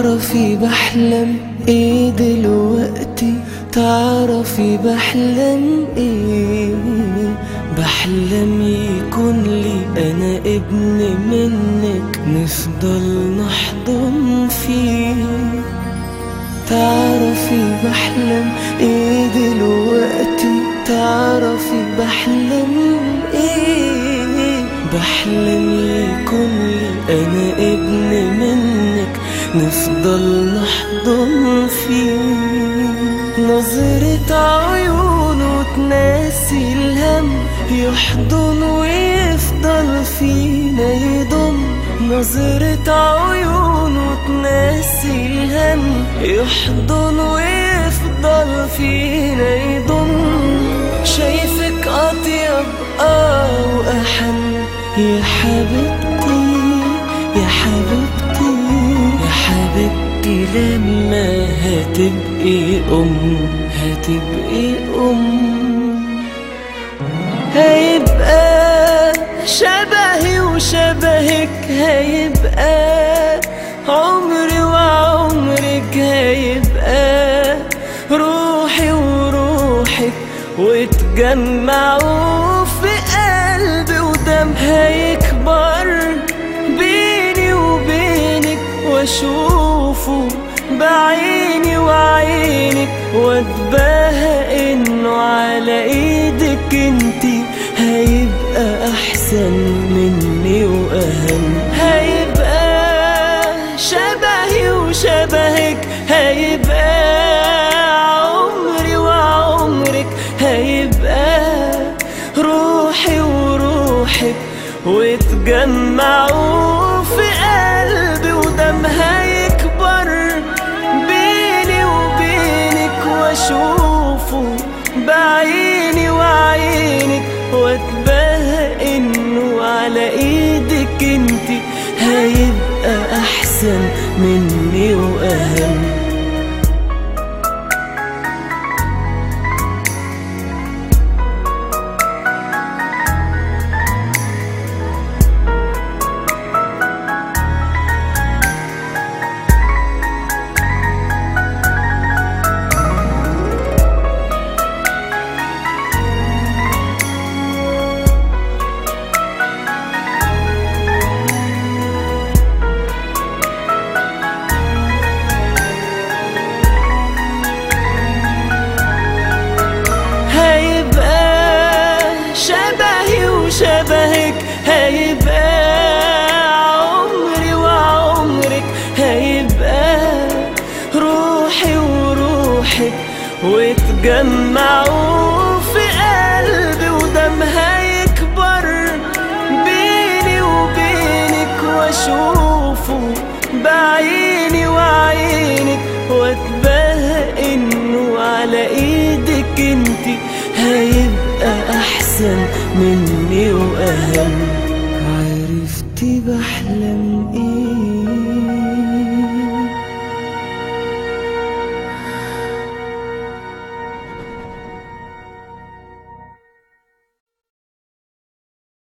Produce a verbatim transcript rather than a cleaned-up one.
تعرفي بحلم ايه دلوقتي؟ تعرفي بحلم ايه؟ بحلم يكون لي انا ابن منك، نفضل نحضن فيه. تعرفي بحلم ايه دلوقتي؟ تعرفي بحلم ايه؟ بحلم يكون لي انا ابن منك، نفضل نحضن فيه. نظرة عيونه تناسي الهم، يحضن ويفضل فينا يضم. نظرة عيونه تناسي الهم، يحضن ويفضل فينا يضم. شايفك أطيب آه وأحن يا حبيبتي، يا حبيبتي، يا حبيبتي. لما هتبقي أم، هتبقي أم، هيبقى شبهي وشبهك، هيبقى عمري وعمرك، هيبقى روحي وروحك، وتجمعوا في قلبي ودم. هيكبر بيني وبينك، واشوفه بعيني وعينك، واتباهى انه على ايدك انتي. هيبقى احسن مني واهم، هيبقى شبهي وشبهك، هيبقى عمري وعمرك، هيبقى روحي وروحك، وتجمعوا في قلبي ودم. هيكبر بيني وبينك، واشوفه بعيني وعينك، واتباهى انه على ايدك انتي. هيبقى احسن مني واهم. شبهك هيبقى عمري وعمرك، هيبقى روحي وروحك، وتجمعوا في قلبي ودم. هيكبر بيني وبينك، واشوفه بعيني وعينك، واتباهى انه على ايدك انتي. هيبقى احسن مني واهم. عرفتي بحلم